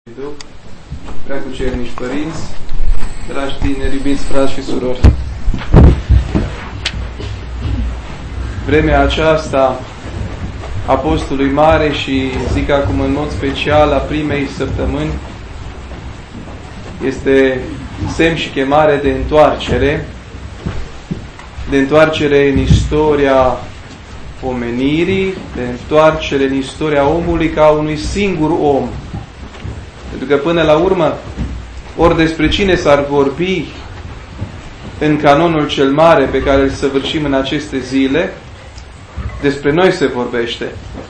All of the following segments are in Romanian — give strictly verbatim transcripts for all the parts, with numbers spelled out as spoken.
Duh, preacucernici părinți, dragi tineri, iubiți frați și surori. Vremea aceasta Apostolului Mare și zic acum în mod special a primei săptămâni este semn și chemare de întoarcere, de întoarcere în istoria omenirii, de întoarcere în istoria omului ca unui singur om. Pentru că până la urmă, ori despre cine s-ar vorbi în canonul cel mare pe care îl săvârșim în aceste zile, despre noi se vorbește.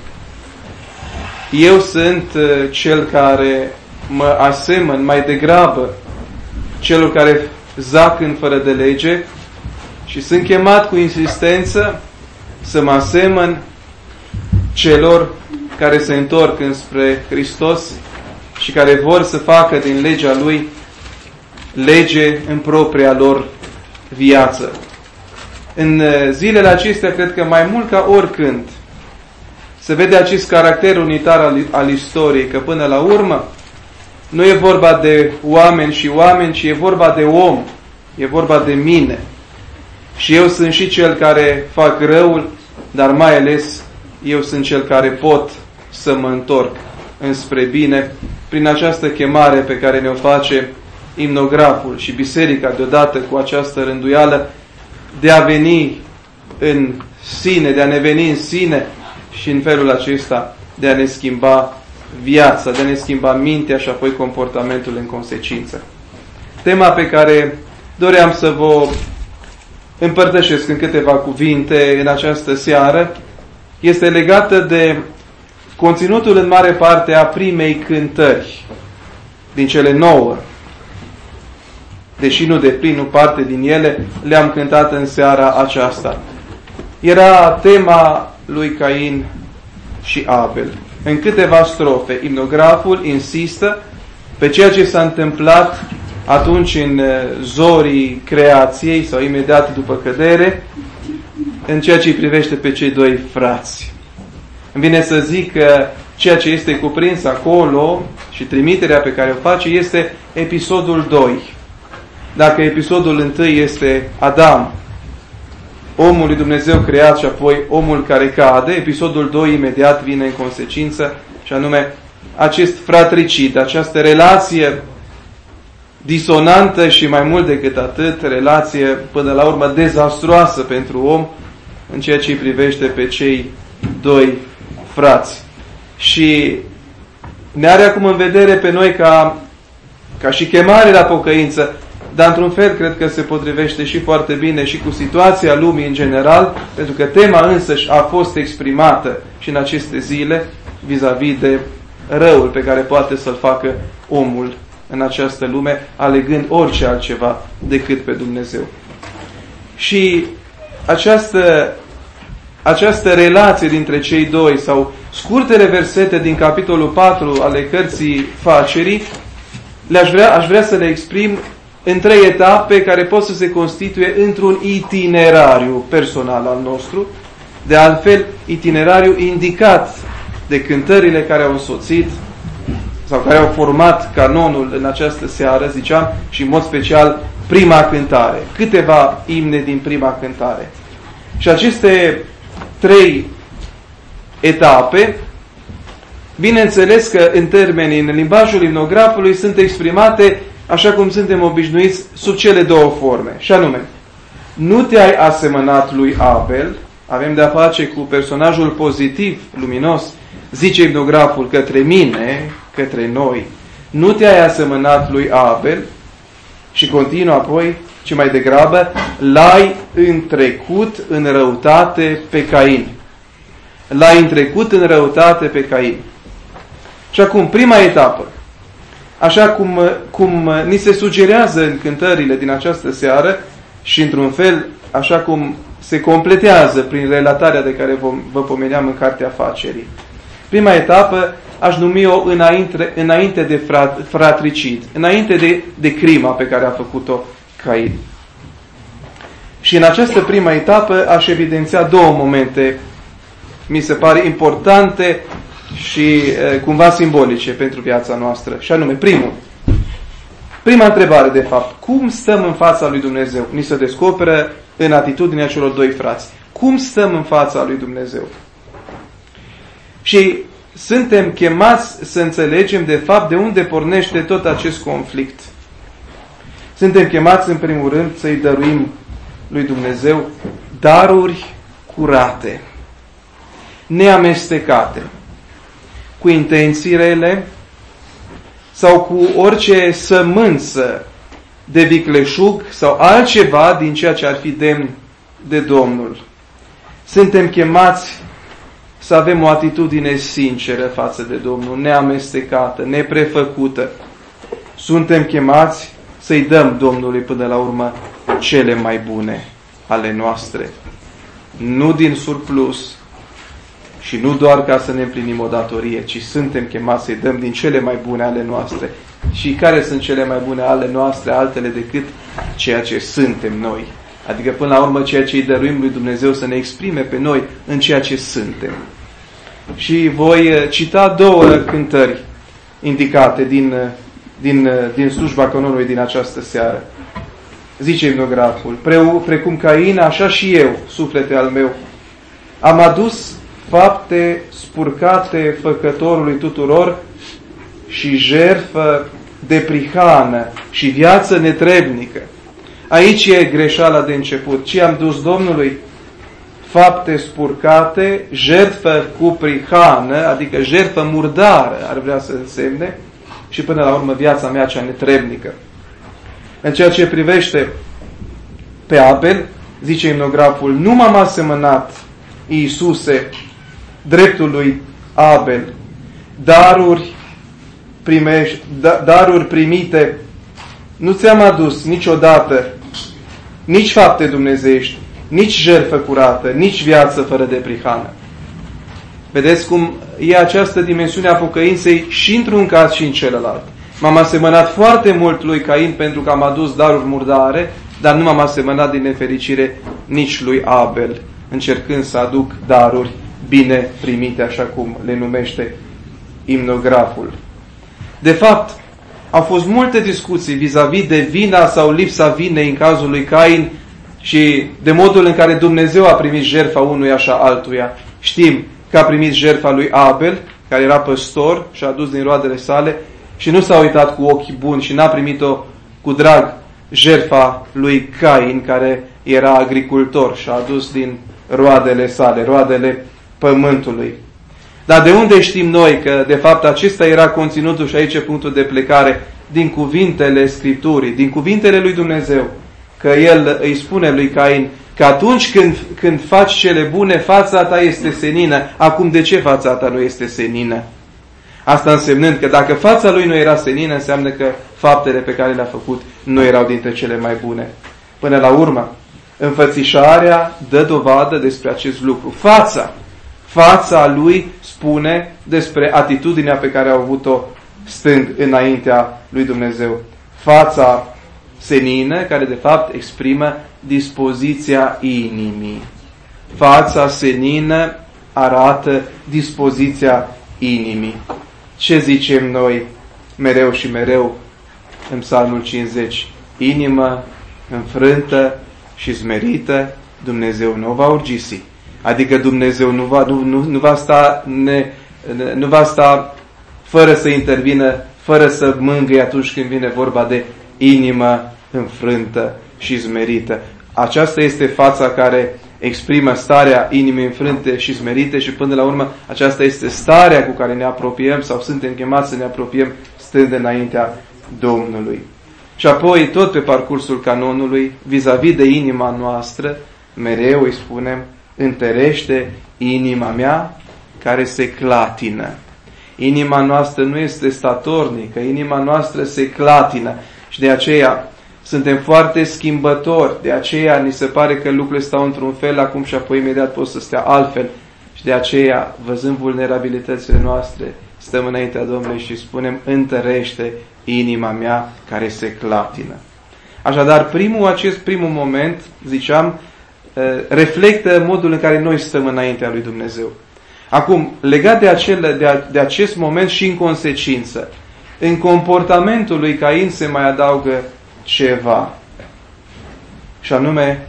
Eu sunt cel care mă asemăn mai degrabă celor care zac în fără de lege și sunt chemat cu insistență să mă asemăn celor care se întorc înspre Hristos și care vor să facă din legea Lui lege în propria lor viață. În zilele acestea, cred că mai mult ca oricând, se vede acest caracter unitar al, al istoriei, că până la urmă nu e vorba de oameni și oameni, ci e vorba de om, e vorba de mine. Și eu sunt și cel care fac răul, dar mai ales eu sunt cel care pot să mă întorc înspre bine, prin această chemare pe care ne-o face imnograful și biserica deodată cu această rânduială de a veni în sine, de a ne veni în sine și în felul acesta de a ne schimba viața, de a ne schimba mintea și apoi comportamentul în consecință. Tema pe care doream să vă împărtășesc în câteva cuvinte în această seară este legată de conținutul în mare parte a primei cântări din cele nouă. Deși nu de plin, nu parte din ele, le-am cântat în seara aceasta. Era tema lui Cain și Abel. În câteva strofe, imnograful insistă pe ceea ce s-a întâmplat atunci în zorii creației sau imediat după cădere, în ceea ce îi privește pe cei doi frați. Îmi vine să zic că ceea ce este cuprins acolo și trimiterea pe care o face este episodul doi. Dacă episodul întâi este Adam, omul lui Dumnezeu creat și apoi omul care cade, episodul doi imediat vine în consecință și anume acest fratricid, această relație disonantă și mai mult decât atât, relație până la urmă dezastruoasă pentru om în ceea ce îi privește pe cei doi frați. Și ne are acum în vedere pe noi ca, ca și chemare la pocăință, dar într-un fel cred că se potrivește și foarte bine și cu situația lumii în general, pentru că tema însăși a fost exprimată și în aceste zile vis-a-vis de răul pe care poate să-l facă omul în această lume, alegând orice altceva decât pe Dumnezeu. Și această, această relație dintre cei doi, sau scurtele versete din capitolul patru ale cărții Facerii, le-aș vrea, aș vrea să le exprim în trei etape care pot să se constituie într-un itinerariu personal al nostru, de altfel itinerariu indicat de cântările care au însoțit sau care au format canonul în această seară, ziceam, și în mod special prima cântare, câteva imne din prima cântare. Și aceste trei etape, bineînțeles că în termenii, în limbajul imnografului, sunt exprimate așa cum suntem obișnuiți sub cele două forme, și anume, nu te-ai asemănat lui Abel, avem de-a face cu personajul pozitiv, luminos, zice imnograful către mine, către noi, nu te-ai asemănat lui Abel, și continuă apoi, ci mai degrabă, l-ai întrecut în răutate pe Cain. L-ai întrecut în răutate pe Cain. Și acum, prima etapă, așa cum, cum ni se sugerează în cântările din această seară și într-un fel, așa cum se completează prin relatarea de care vom, vă pomeneam în Cartea Facerii. Prima etapă aș numi-o înainte, înainte de frat, fratricid, înainte de, de crima pe care a făcut-o Cain. Și în această prima etapă aș evidenția două momente, mi se pare importante și cumva simbolice pentru viața noastră. Și anume, primul, prima întrebare, de fapt, cum stăm în fața lui Dumnezeu? Ni se descoperă în atitudinea celor doi frați. Cum stăm în fața lui Dumnezeu? Și suntem chemați să înțelegem, de fapt, de unde pornește tot acest conflict. Suntem chemați, în primul rând, să-i dăruim lui Dumnezeu daruri curate, neamestecate, cu intenții rele sau cu orice sămânță de vicleșug sau altceva din ceea ce ar fi demn de Domnul. Suntem chemați să avem o atitudine sinceră față de Domnul, neamestecată, neprefăcută. Suntem chemați să-i dăm Domnului până la urmă cele mai bune ale noastre. Nu din surplus și nu doar ca să ne împlinim o datorie, ci suntem chemați să-i dăm din cele mai bune ale noastre. Și care sunt cele mai bune ale noastre, altele decât ceea ce suntem noi? Adică până la urmă ceea ce îi dăruim lui Dumnezeu să ne exprime pe noi în ceea ce suntem. Și voi cita două cântări indicate din, din, din slujba canonului din această seară. Zice imnograful: precum Cain, așa și eu, suflete al meu, am adus fapte spurcate făcătorului tuturor și jertfă de prihană și viață netrebnică. Aici e greșeala de început. Ce am dus Domnului? Fapte spurcate, jertfă cu prihană, adică jertfă murdară, ar vrea să însemne, și până la urmă viața mea cea netrebnică. În ceea ce privește pe Abel, zice imnograful: nu m-am asemănat, Iisuse, dreptului Abel, daruri, primești, da, daruri primite, nu ți-am adus niciodată nici fapte dumnezeiești, nici jertfă curată, nici viață fără de prihană. Vedeți cum e această dimensiune a pocăinței și într-un caz și în celălalt. M-am asemănat foarte mult lui Cain pentru că am adus daruri murdare, dar nu m-am asemănat din nefericire nici lui Abel, încercând să aduc daruri bine primite, așa cum le numește imnograful. De fapt, au fost multe discuții vis-a-vis de vina sau lipsa vinei în cazul lui Cain și de modul în care Dumnezeu a primit jertfa unuia și a altuia. Știm că a primit jertfa lui Abel, care era păstor și a adus din roadele sale, și nu s-a uitat cu ochi buni și n-a primit-o cu drag jertfa lui Cain, care era agricultor și a adus din roadele sale, roadele pământului. Dar de unde știm noi că de fapt acesta era conținutul, și aici e punctul de plecare, din cuvintele Scripturii, din cuvintele lui Dumnezeu, că El îi spune lui Cain că atunci când, când faci cele bune, fața ta este senină. Acum, de ce fața ta nu este senină? Asta însemnând că dacă fața lui nu era senină, înseamnă că faptele pe care le-a făcut nu erau dintre cele mai bune. Până la urmă, înfățișarea dă dovadă despre acest lucru. Fața, fața lui spune despre atitudinea pe care a avut-o stând înaintea lui Dumnezeu. Fața senină, care de fapt exprimă dispoziția inimii. Fața senină arată dispoziția inimii. Ce zicem noi mereu și mereu în Psalmul cincizeci? Inimă înfrântă și smerită Dumnezeu nu va urgisi. Adică Dumnezeu nu va, nu, nu, nu va sta ne, nu va sta fără să intervină, fără să mângâie atunci când vine vorba de inimă înfrântă și smerită. Aceasta este fața care exprimă starea inimii înfrânte și smerite și până la urmă aceasta este starea cu care ne apropiem sau suntem chemați să ne apropiem stând înaintea Domnului. Și apoi, tot pe parcursul canonului, vis-a-vis de inima noastră, mereu îi spunem: întărește inima mea care se clatină. Inima noastră nu este statornică, inima noastră se clatină și de aceea suntem foarte schimbători, de aceea ni se pare că lucrurile stau într-un fel acum și apoi imediat pot să stea altfel. Și de aceea, văzând vulnerabilitățile noastre, stăm înaintea Domnului și spunem: întărește inima mea care se clatină. Așadar, primul, acest primul moment, ziceam, reflectă modul în care noi stăm înaintea lui Dumnezeu. Acum, legat de, acele, de, a, de acest moment și în consecință, în comportamentul lui Cain se mai adaugă ceva. Și anume,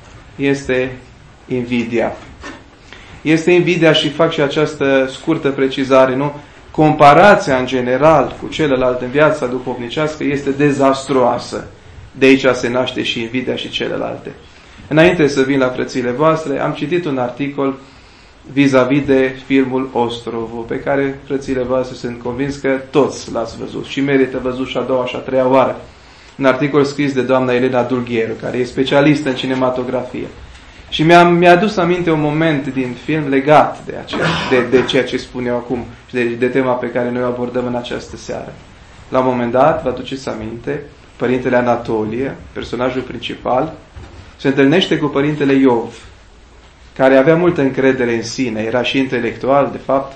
este invidia. Este invidia și fac și această scurtă precizare, nu? Comparația în general cu celălalt în viața duhovnicească este dezastruoasă. De aici se naște și invidia și celelalte. Înainte să vin la frățile voastre, am citit un articol vis-a-vis de filmul Ostrovul, pe care frățile voastre sunt convins că toți l-ați văzut și merită văzut și a doua și a treia oară. Un articol scris de doamna Elena Dulgheru, care e specialistă în cinematografie. Și mi-a, mi-a adus aminte un moment din film legat de, acea, de, de ceea ce spun eu acum și de, de tema pe care noi o abordăm în această seară. La un moment dat, vă aduceți aminte, părintele Anatolie, personajul principal, se întâlnește cu părintele Iov, care avea multă încredere în sine, era și intelectual, de fapt,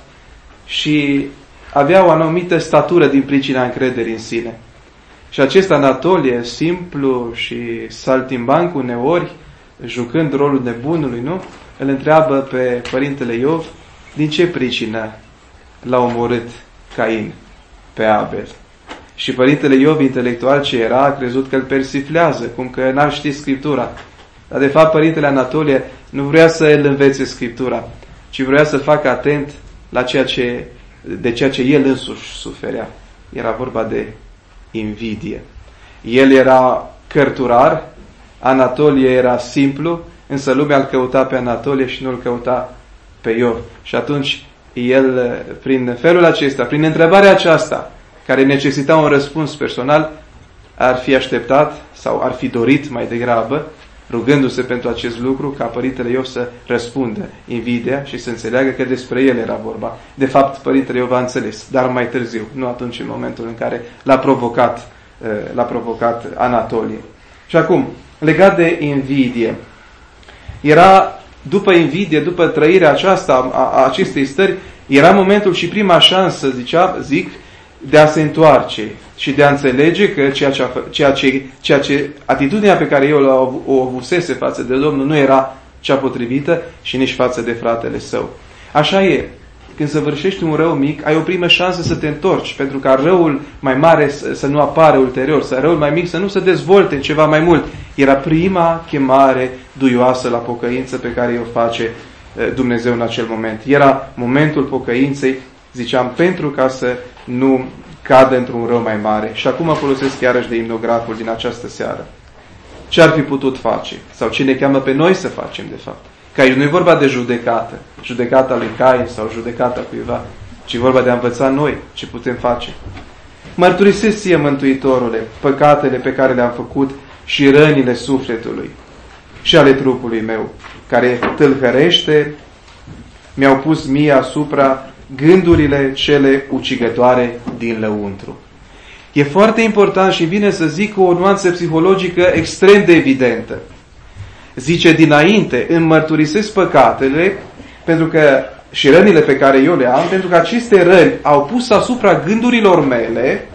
și avea o anumită statură din pricina încrederii în sine. Și acest Anatolie, simplu și saltimbanc uneori, jucând rolul nebunului, nu? Îl întreabă pe părintele Iov din ce pricină l-a omorât Cain pe Abel. Și părintele Iov, intelectual ce era, a crezut că îl persiflează, cum că n-ar ști Scriptura. Dar de fapt părintele Anatolie nu vrea să îl învețe Scriptura, ci vrea să facă atent la ceea ce, de ceea ce el însuși suferea. Era vorba de invidie. El era cărturar, Anatolie era simplu, însă lumea îl căuta pe Anatolie și nu îl căuta pe Iov. Și atunci el, prin felul acesta, prin întrebarea aceasta, care necesita un răspuns personal, ar fi așteptat sau ar fi dorit mai degrabă, rugându-se pentru acest lucru, ca părintele Iov să răspundă invidia și să înțeleagă că despre el era vorba. De fapt, părintele Iov a înțeles, dar mai târziu, nu atunci în momentul în care l-a provocat, l-a provocat Anatolie. Și acum, legat de invidie, era după invidie, după trăirea aceasta a, a acestei stări, era momentul și prima șansă, zicea, zic, de a se întoarce și de a înțelege că ceea ce, ceea ce, ceea ce atitudinea pe care eu o avusese față de Domnul nu era cea potrivită și nici față de fratele său. Așa e. Când săvârșești un rău mic, ai o primă șansă să te întorci, pentru ca răul mai mare să, să nu apară ulterior, să răul mai mic să nu se dezvolte în ceva mai mult. Era prima chemare duioasă la pocăință pe care o face Dumnezeu în acel moment. Era momentul pocăinței, ziceam, pentru ca să nu cadă într-un rău mai mare. Și acum mă folosesc iarăși de imnograful din această seară. Ce ar fi putut face? Sau ce ne cheamă pe noi să facem, de fapt? Că aici nu e vorba de judecată, judecata lui Cain sau judecata cuiva, ci vorba de a învăța noi ce putem face. Mărturisesc ție, Mântuitorule, păcatele pe care le-am făcut și rănile sufletului și ale trupului meu, care tâlhărește, mi-au pus mie asupra gândurile cele ucigătoare din lăuntru. E foarte important și vine să zic o nuanță psihologică extrem de evidentă. Zice dinainte, îmi mărturisesc păcatele pentru că, și rănile pe care eu le am, pentru că aceste răni au pus asupra gândurilor mele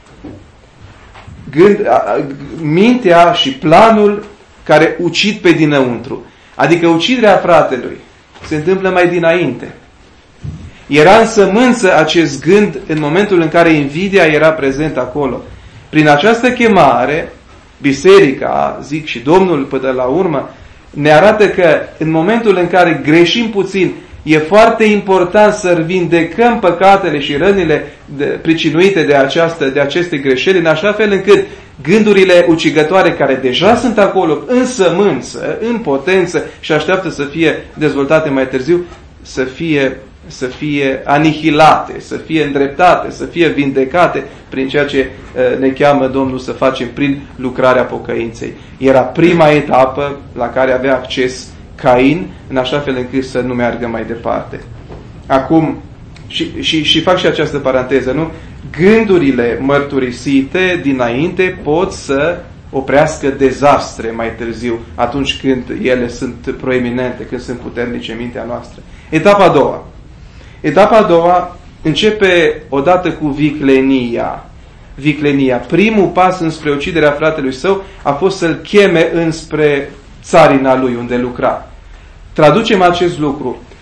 gând, mintea și planul care ucid pe dinăuntru. Adică uciderea fratelui se întâmplă mai dinainte. Era în sămânță acest gând în momentul în care invidia era prezent acolo. Prin această chemare, biserica, zic și Domnul până la urmă, ne arată că în momentul în care greșim puțin, e foarte important să vindecăm păcatele și rănile de, pricinuite de, această, de aceste greșeli, în așa fel încât gândurile ucigătoare care deja sunt acolo, în sămânță, în potență și așteaptă să fie dezvoltate mai târziu, să fie să fie anihilate, să fie îndreptate, să fie vindecate prin ceea ce ne cheamă Domnul să facem prin lucrarea pocăinței. Era prima etapă la care avea acces Cain, în așa fel încât să nu meargă mai departe. Acum, și, și, și fac și această paranteză, nu? Gândurile mărturisite dinainte pot să oprească dezastre mai târziu, atunci când ele sunt proeminente, când sunt puternice în mintea noastră. Etapa a doua. Etapa a doua începe odată cu viclenia. Viclenia. Primul pas înspre uciderea fratelui său a fost să-l cheme înspre țarina lui unde lucra. Traducem acest lucru.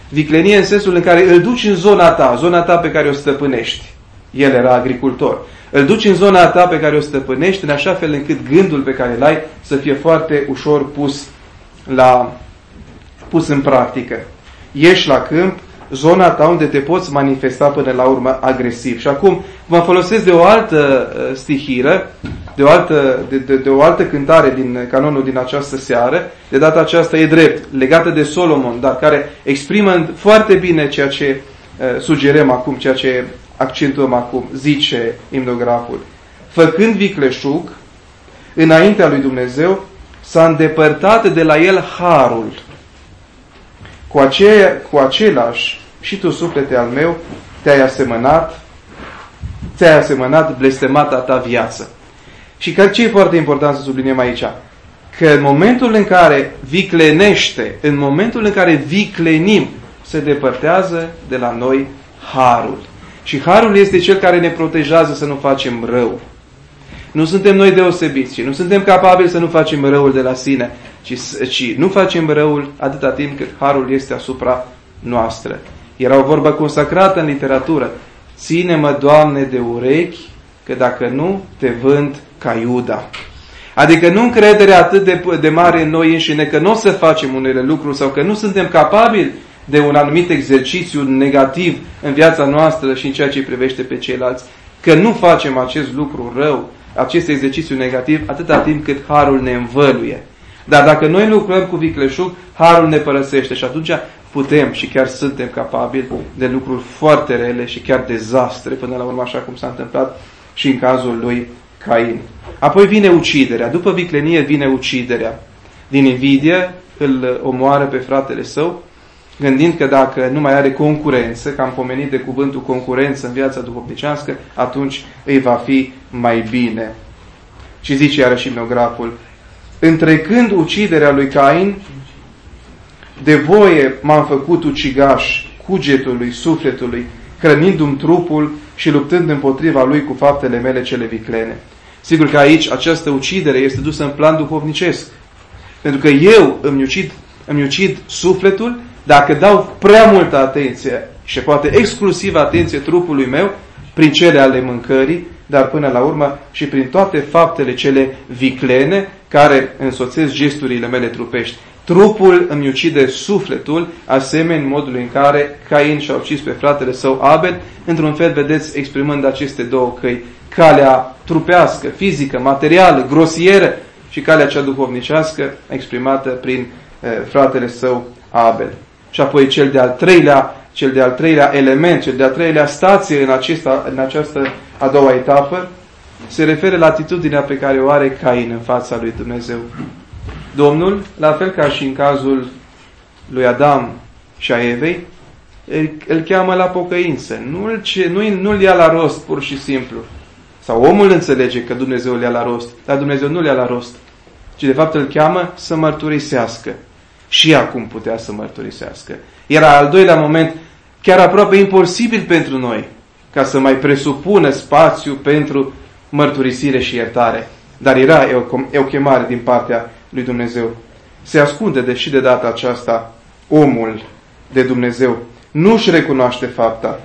Viclenie în sensul în care îl duci în zona ta, zona ta pe care o stăpânești. El era agricultor. Îl duci în zona ta pe care o stăpânești, în așa fel încât gândul pe care îl ai să fie foarte ușor pus, la, pus în practică. Ieși la câmp, zona ta unde te poți manifesta până la urmă agresiv. Și acum mă folosesc de o altă stihiră, de o altă, de, de, de o altă cântare din canonul din această seară. De data aceasta e drept, legată de Solomon, dar care exprimă foarte bine ceea ce uh, sugerăm acum, ceea ce accentuăm acum. Zice imnograful: făcând vicleșug înaintea lui Dumnezeu, s-a îndepărtat de la el harul. Cu, aceea, cu același și tu, suflete al meu, te-ai asemănat, ți-ai asemănat blestemata ta viață. Și că ce e foarte important să subliniem aici? Că în momentul în care viclenește, în momentul în care viclenim, se depărtează de la noi harul. Și harul este cel care ne protejează să nu facem rău. Nu suntem noi deosebiți și nu suntem capabili să nu facem răul de la sine, ci, ci nu facem răul atâta timp cât harul este asupra noastră. Era o vorbă consacrată în literatură: ține-mă, Doamne, de urechi, că dacă nu, te vând ca Iuda. Adică nu încrederea atât de, de mare în noi înșine că nu o să facem unele lucruri sau că nu suntem capabili de un anumit exercițiu negativ în viața noastră și în ceea ce privește pe ceilalți, că nu facem acest lucru rău, acest exercițiu negativ, atâta timp cât harul ne învăluie. Dar dacă noi lucrăm cu vicleșug, harul ne părăsește și atunci putem și chiar suntem capabili de lucruri foarte rele și chiar dezastre, până la urmă, așa cum s-a întâmplat și în cazul lui Cain. Apoi vine uciderea. După viclenie vine uciderea. Din invidie îl omoară pe fratele său, gândind că dacă nu mai are concurență, că am pomenit de cuvântul concurență în viața duhovnicească, atunci îi va fi mai bine. Și zice iarăși imnograful: întrecând uciderea lui Cain, de voie m-am făcut ucigaș cugetului, sufletului, hrănindu-mi trupul și luptând împotriva lui cu faptele mele cele viclene. Sigur că aici această ucidere este dusă în plan duhovnicesc. Pentru că eu îmi ucid, îmi ucid sufletul dacă dau prea multă atenție și poate exclusiv atenție trupului meu prin cele ale mâncării, dar până la urmă și prin toate faptele cele viclene care însoțesc gesturile mele trupești. Trupul îmi ucide sufletul, asemeni modului în care Cain și-a ucis pe fratele său Abel, într-un fel, vedeți, exprimând aceste două căi: calea trupească, fizică, materială, grosieră, și calea cea duhovnicească, exprimată prin eh, fratele său Abel. Și apoi cel de-al treilea, cel de-al treilea element, cel de-al treilea stație în, acesta, în această a doua etapă, se referă la atitudinea pe care o are Cain în fața lui Dumnezeu. Domnul, la fel ca și în cazul lui Adam și a Evei, îl, îl cheamă la pocăință. Nu-l, nu-l, nu-l ia la rost pur și simplu. Sau omul înțelege că Dumnezeu îl ia la rost, dar Dumnezeu nu îl ia la rost, ci de fapt îl cheamă să mărturisească. Și acum putea să mărturisească. Era al doilea moment chiar aproape imposibil pentru noi, ca să mai presupună spațiu pentru mărturisire și iertare. Dar era o chemare din partea lui Dumnezeu. Se ascunde, deși de data aceasta omul de Dumnezeu nu își recunoaște fapta,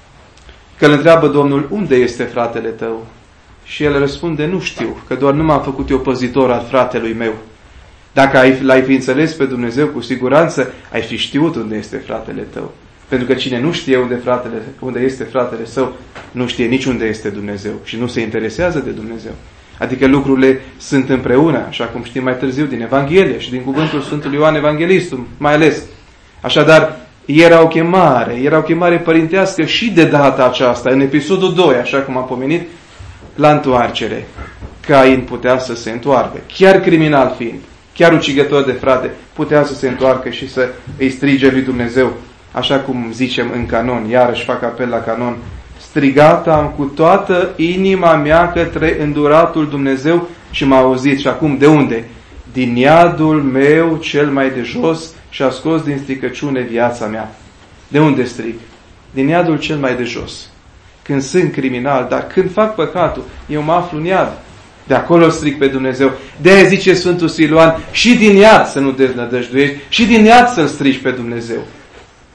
că îl întreabă Domnul: unde este fratele tău? Și el răspunde: nu știu, că doar nu m-am făcut eu păzitor al fratelui meu. Dacă ai, l-ai fi înțeles pe Dumnezeu, cu siguranță ai fi știut unde este fratele tău. Pentru că cine nu știe unde, fratele, unde este fratele său, nu știe nici unde este Dumnezeu și nu se interesează de Dumnezeu. Adică lucrurile sunt împreună, așa cum știm mai târziu din Evanghelie și din cuvântul Sfântului Ioan Evanghelistul, mai ales. Așadar, era o chemare, era o chemare părintească și de data aceasta, în episodul doi, așa cum am pomenit, la întoarcere. Cain putea să se întoarcă, chiar criminal fiind, chiar ucigător de frate, putea să se întoarcă și să îi strige lui Dumnezeu, așa cum zicem în canon, iarăși fac apel la canon: strigat am cu toată inima mea către înduratul Dumnezeu și m-a auzit. Și acum de unde? Din iadul meu cel mai de jos și a scos din stricăciune viața mea. De unde strig? Din iadul cel mai de jos. Când sunt criminal, dar când fac păcatul, eu mă aflu în iad. De acolo strig pe Dumnezeu. De-aia zice Sfântul Siluan: și din iad să nu deznădăjduiești, și din iad să-L strigi pe Dumnezeu.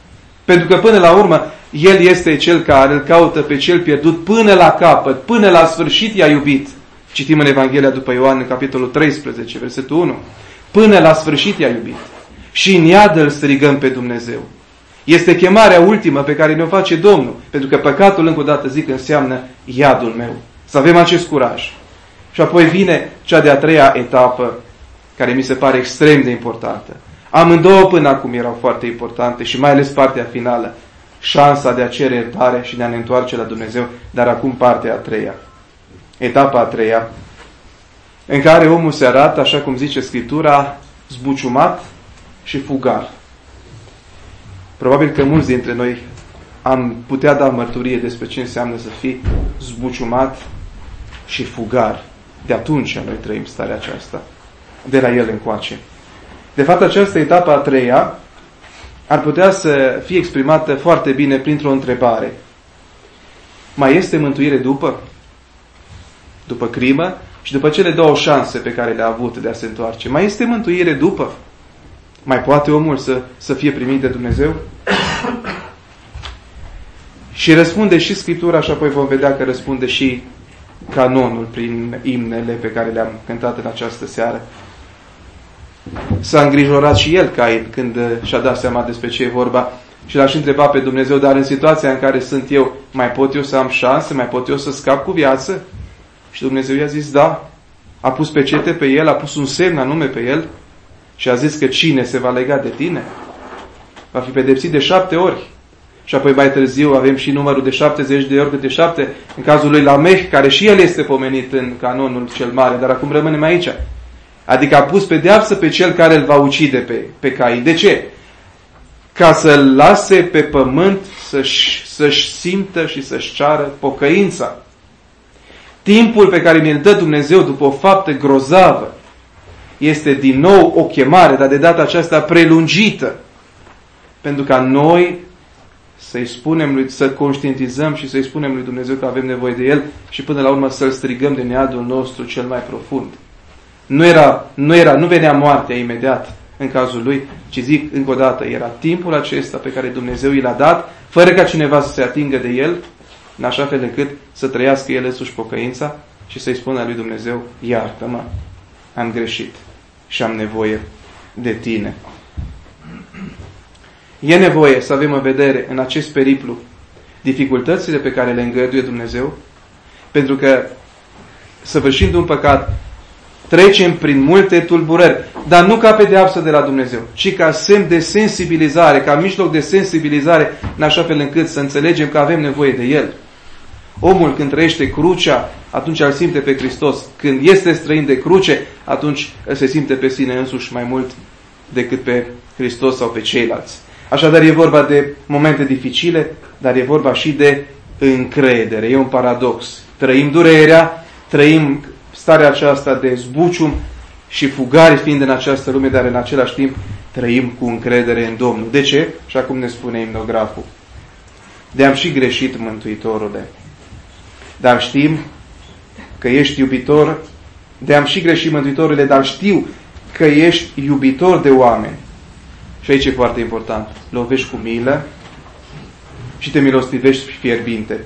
Pentru că până la urmă, El este Cel care îl caută pe cel pierdut până la capăt, până la sfârșit i-a iubit. Citim în Evanghelia după Ioan, în capitolul treisprezece, versetul unu. Până la sfârșit i-a iubit. Și în iad îl strigăm pe Dumnezeu. Este chemarea ultimă pe care ne-o face Domnul. Pentru că păcatul, încă o dată zic, înseamnă iadul meu. Să avem acest curaj. Și apoi vine cea de-a treia etapă, care mi se pare extrem de importantă. Amândouă până acum erau foarte importante și mai ales partea finală. Șansa de a cere iertare și de a ne întoarce la Dumnezeu, dar acum partea a treia. Etapa a treia, în care omul se arată, așa cum zice Scriptura, zbuciumat și fugar. Probabil că mulți dintre noi am putea da mărturie despre ce înseamnă să fii zbuciumat și fugar. De atunci noi trăim starea aceasta, de la El încoace. De fapt, această etapă a treia ar putea să fie exprimată foarte bine printr-o întrebare. Mai este mântuire după? După crimă și după cele două șanse pe care le-a avut de a se întoarce. Mai este mântuire după? Mai poate omul să, să fie primit de Dumnezeu? Și răspunde și Scriptura și apoi vom vedea că răspunde și canonul prin imnele pe care le-am cântat în această seară. S-a îngrijorat și el, Cain, când și-a dat seama despre ce e vorba și l-a și întrebat pe Dumnezeu, dar în situația în care sunt eu, mai pot eu să am șanse, mai pot eu să scap cu viață? Și Dumnezeu i-a zis, da. A pus pecete pe el, a pus un semn anume pe el și a zis că cine se va lega de tine va fi pedepsit de șapte ori. Și apoi mai târziu avem și numărul de șaptezeci de ori câte șapte, în cazul lui Lameh, care și el este pomenit în canonul cel mare, dar acum rămânem aici. Adică a pus pedeapsă pe cel care îl va ucide pe, pe Cain. De ce? Ca să-l lase pe pământ să-și, să-și simtă și să-și ceară pocăința. Timpul pe care ne-l dă Dumnezeu după o faptă grozavă este din nou o chemare, dar de data aceasta prelungită. Pentru ca noi să-i spunem lui, să conștientizăm și să-i spunem lui Dumnezeu că avem nevoie de El și până la urmă să-L strigăm de neadul nostru cel mai profund. Nu era, nu era, nu venea moartea imediat în cazul lui, ci zic încă o dată, era timpul acesta pe care Dumnezeu i l-a dat, fără ca cineva să se atingă de el, în așa fel încât să trăiască el însuși pocăința și să-i spună lui Dumnezeu, iartă-mă, am greșit și am nevoie de tine. E nevoie să avem în vedere în acest periplu dificultățile pe care le îngăduie Dumnezeu, pentru că săvârșind un păcat, trecem prin multe tulburări, dar nu ca pedeapsă de la Dumnezeu, ci ca semn de sensibilizare, ca mijloc de sensibilizare, în așa fel încât să înțelegem că avem nevoie de El. Omul când trăiește crucea, atunci îl simte pe Hristos. Când este străin de cruce, atunci se simte pe sine însuși mai mult decât pe Hristos sau pe ceilalți. Așadar e vorba de momente dificile, dar e vorba și de încredere. E un paradox. Trăim durerea, trăim starea aceasta de zbucium și fugari fiind în această lume, dar în același timp trăim cu încredere în Domnul. De ce? Și acum ne spune imnograful. De-am și greșit, Mântuitorule. Dar știm că ești iubitor, de-am și greșit, Mântuitorule, dar știu că ești iubitor de oameni. Și aici e foarte important. Lovești cu milă și te milostivești fierbinte.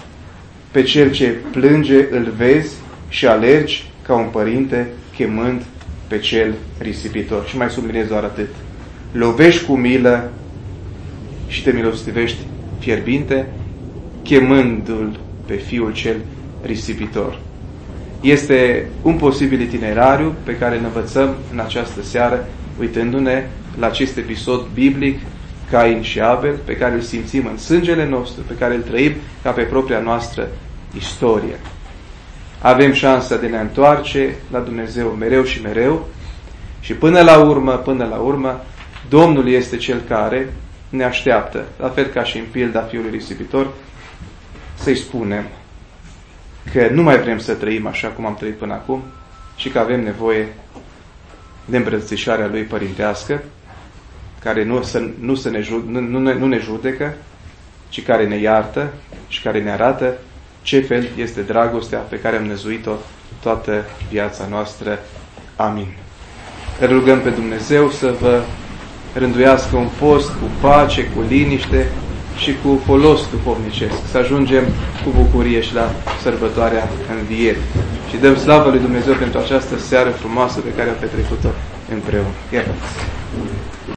Pe cel ce plânge îl vezi și alergi ca un părinte chemând pe cel risipitor. Și mai subliniez doar atât. Lovești cu milă și te milostivești fierbinte, chemându-l pe fiul cel risipitor. Este un posibil itinerariu pe care îl învățăm în această seară, uitându-ne la acest episod biblic, Cain și Abel, pe care îl simțim în sângele nostru, pe care îl trăim ca pe propria noastră istorie. Avem șansa de ne întoarce la Dumnezeu mereu și mereu și până la urmă, până la urmă, Domnul este Cel care ne așteaptă, la fel ca și în pilda fiului risipitor, să-i spunem că nu mai vrem să trăim așa cum am trăit până acum și că avem nevoie de îmbrățișarea Lui părintească, care nu, să, nu, să ne, nu, nu, nu ne judecă, ci care ne iartă și care ne arată ce fel este dragostea pe care am năzuit-o toată viața noastră. Amin. Îl rugăm pe Dumnezeu să vă rânduiască un post cu pace, cu liniște și cu folos duhovnicesc, să ajungem cu bucurie și la sărbătoarea Învierii. Și dăm slavă lui Dumnezeu pentru această seară frumoasă pe care am petrecut-o împreună. Iată.